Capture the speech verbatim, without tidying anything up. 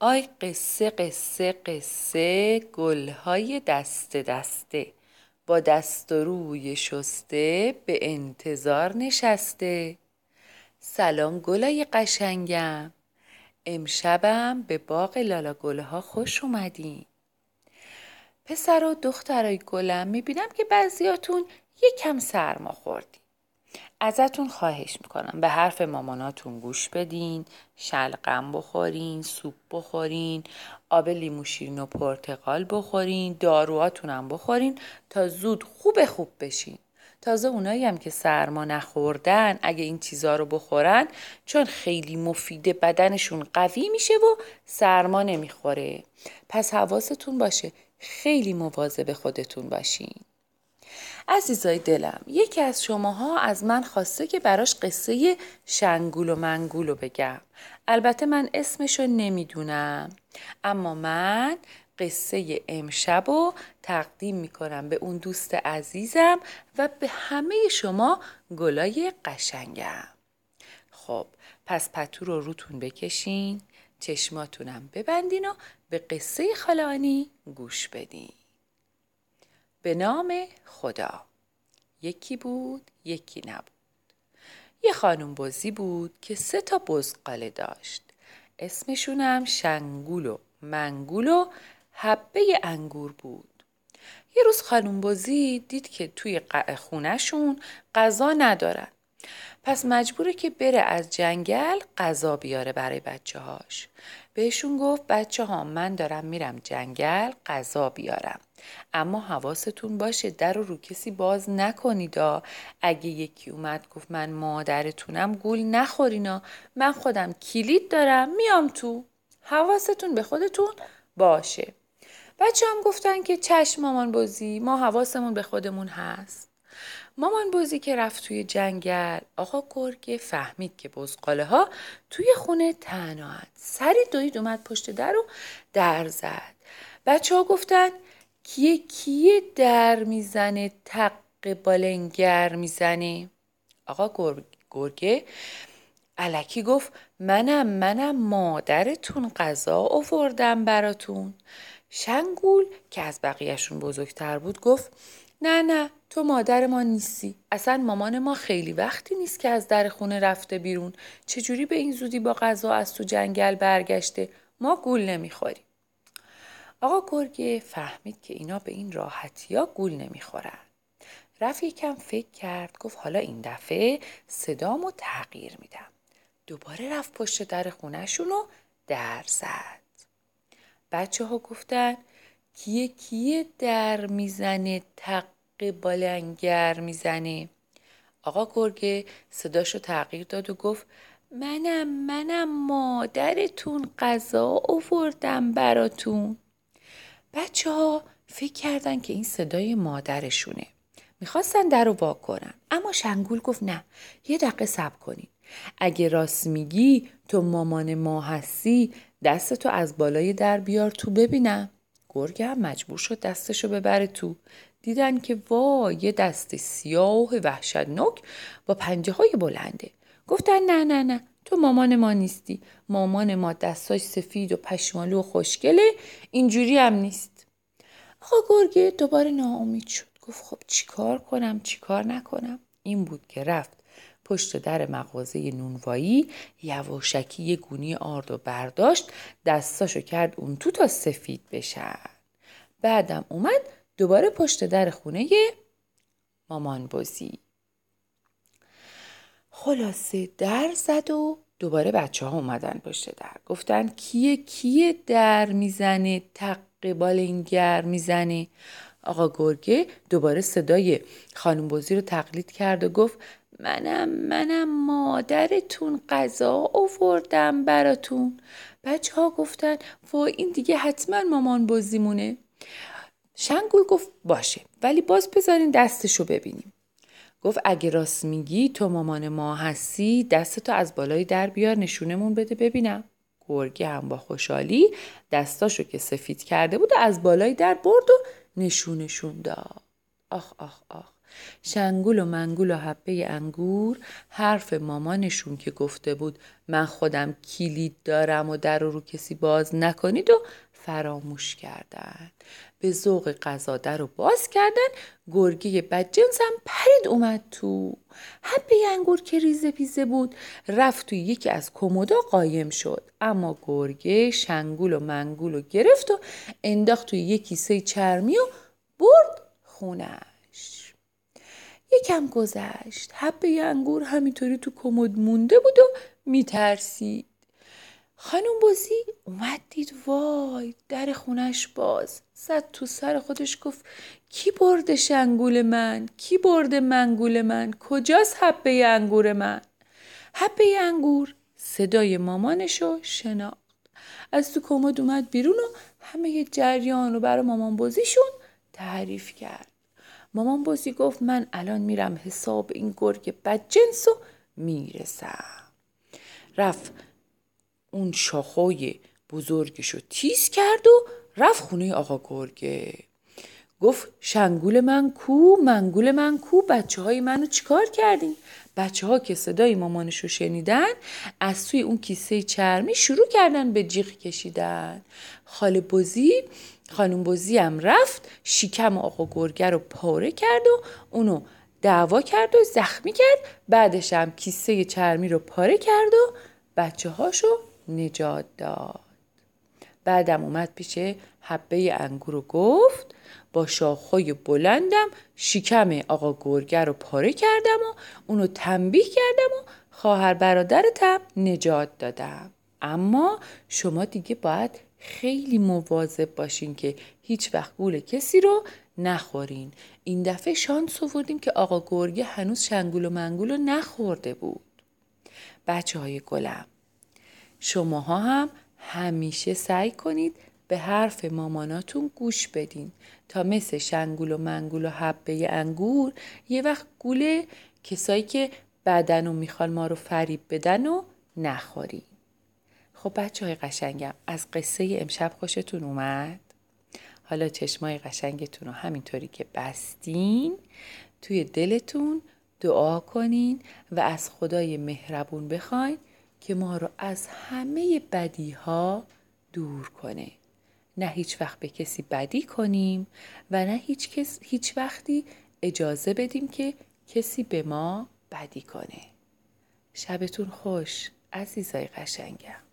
آی قصه قصه قصه، گلهای دسته دسته، با دست و روی شسته به انتظار نشسته. سلام گلای قشنگم، امشبم به باغ لالا گلها خوش اومدین. پسر و دخترای گلم، میبینم که بعضیاتون یکم سرما خوردین. ازتون خواهش میکنم به حرف ماماناتون گوش بدین، شلغم بخورین، سوپ بخورین، آب لیمو شیرین و پرتقال بخورین، داروهاتونم بخورین تا زود خوب خوب بشین. تازه اونایی هم که سرما نخوردن اگه این چیزا رو بخورن، چون خیلی مفیده بدنشون قوی میشه و سرما نمیخوره. پس حواستون باشه خیلی مواظب خودتون باشین. عزیزای دلم، یکی از شماها از من خواسته که براش قصه شنگول و منگول رو بگم. البته من اسمشو نمیدونم، اما من قصه امشب رو تقدیم میکنم به اون دوست عزیزم و به همه شما گلای قشنگم. خب پس پتو رو روتون بکشین، چشماتونم ببندین و به قصه خالانی گوش بدین. به نام خدا. یکی بود یکی نبود. یه خانم بزی بود که سه تا بزغاله داشت. اسمشونم شنگول و منگول و حبه انگور بود. یه روز خانم بزی دید که توی خونهشون غذا ندارن. پس مجبوره که بره از جنگل غذا بیاره برای بچه هاش. بهشون گفت بچه ها، من دارم میرم جنگل غذا بیارم، اما حواستون باشه در رو رو کسی باز نکنیدا. اگه یکی اومد گفت من مادرتونم، گول نخورینا، من خودم کلید دارم میام تو. حواستون به خودتون باشه. بچه هم گفتن که چشم مامان بزی، ما حواسمون به خودمون هست. مامان بزی که رفت توی جنگل، آقا گرگه فهمید که بزغاله ها توی خونه تنهاند. سری دوید اومد پشت در و در زد. بچه ها گفتن کیه کیه در میزنه، تق بالنگر میزنه. آقا گرگه الکی گفت منم منم مادرتون، غذا آوردم براتون. شنگول که از بقیهشون بزرگتر بود گفت نه نه، تو مادر ما نیستی. اصلا مامان ما خیلی وقتی نیست که از در خونه رفته بیرون. چجوری به این زودی با غذا از تو جنگل برگشته؟ ما گول نمیخوریم. آقا گرگه فهمید که اینا به این راحتی ها گول نمیخورن. رفت یکم فکر کرد، گفت حالا این دفعه صدامو تغییر میدم. دوباره رفت پشت در خونهشون و در زد. بچه ها گفتن کیه کیه در میزنه، تق بالنگر میزنه. آقا گرگه صداشو تغییر داد و گفت منم منم مادرتون، غذا آوردم براتون. بچه ها فکر کردن که این صدای مادرشونه. میخواستن در رو وا کنن، اما شنگول گفت نه، یه دقیقه صبر کنین. اگه راست میگی تو مامان ما هستی، دستتو از بالای در بیار تو ببینم. گرگه هم مجبور شد دستشو ببره تو. دیدن که وای، یه دست سیاه وحشتناک با پنجه های بلنده. گفتن نه نه نه، تو مامان ما نیستی. مامان ما دستاش سفید و پشمالو و خوشگله، اینجوری هم نیست. آقا گرگه دوباره ناامید شد. گفت خب چیکار کنم چیکار نکنم. این بود که رفت پشت در مغازه نونوایی، یواشکی یه گونی آرد و برداشت، دستاشو کرد اون تو تا سفید بشن. بعدم اومد دوباره پشت در خونه مامان بزی. خلاصه در زد و دوباره بچه ها اومدن پشت در. گفتن کیه کیه در میزنه، تق بالنگر میزنه. آقا گرگه دوباره صدای خانم بزی رو تقلید کرد و گفت منم منم مادرتون، غذا آوردم براتون. بچه ها گفتن وای، این دیگه حتما مامان بزیمونه. شنگول گفت باشه، ولی باز بذارین دستشو ببینیم. گفت اگه راست میگی تو مامان ما هستی، دستتو از بالای در بیار نشونمون بده ببینم. گرگه هم با خوشحالی دستاشو که سفید کرده بود از بالای در برد و نشونشون داد. آخ آخ آخ، شنگول و منگول و حبه انگور حرف مامانشون که گفته بود من خودم کلید دارم و در رو کسی باز نکنید و فراموش کردن. به ذوق غذا در رو باز کردن. گرگه بدجنس هم پرید اومد تو. حبه انگور که ریزه پیزه بود رفت توی یکی از کمودا قایم شد، اما گرگه شنگول و منگول رو گرفت و انداخت توی یک کیسه چرمی و برد خونش. یکم گذشت، حبه انگور همینطوری تو کمد مونده بود و میترسید. خانم بزی اومد دید وای در خونش باز، زد تو سر خودش گفت کی برده شنگول من؟ کی برده منگول من؟ کجاست حبه انگور من؟ حبه انگور صدای مامانشو شناخت، از تو کمد اومد بیرون و همه جریان رو برای مامان بزیشون تعریف کرد. مامان بزی گفت من الان میرم حساب این گرگ بدجنس و میرسم. رفت اون شاخای بزرگشو تیز کرد و رفت خونه آقا گرگه. گفت شنگول من کو؟ منگول من کو؟ بچه های منو چیکار کردین؟ بچه ها که صدای مامانشو شنیدن از توی اون کیسه چرمی شروع کردن به جیغ کشیدن. خاله بزی خانم بزی هم رفت شکم آقا گرگه رو پاره کرد و اونو دعوا کرد و زخمی کرد. بعدش هم کیسه چرمی رو پاره کرد و بچه هاشو نجات داد. بعدم اومد پیش حبه انگور و گفت با شاخهای بلندم شکم آقا گرگه رو پاره کردم و اونو تنبیه کردم و خواهر برادرتم نجات دادم. اما شما دیگه باید خیلی مواظب باشین که هیچ وقت گول کسی رو نخورین. این دفعه شانس آوردیم که آقا گرگه هنوز شنگول و منگول رو نخورده بود. بچه های گلم، شماها هم همیشه سعی کنید به حرف ماماناتون گوش بدین تا مثل شنگول و منگول و حبه انگور یه وقت گول کسایی که بدن و میخوان ما رو فریب بدن و نخورین. خب بچه های قشنگم، از قصه امشب خوشتون اومد؟ حالا چشمای قشنگتون رو همینطوری که بستین توی دلتون دعا کنین و از خدای مهربون بخواین که ما رو از همه بدی ها دور کنه. نه هیچ وقت به کسی بدی کنیم و نه هیچ, کس، هیچ وقتی اجازه بدیم که کسی به ما بدی کنه. شبتون خوش عزیزای قشنگم.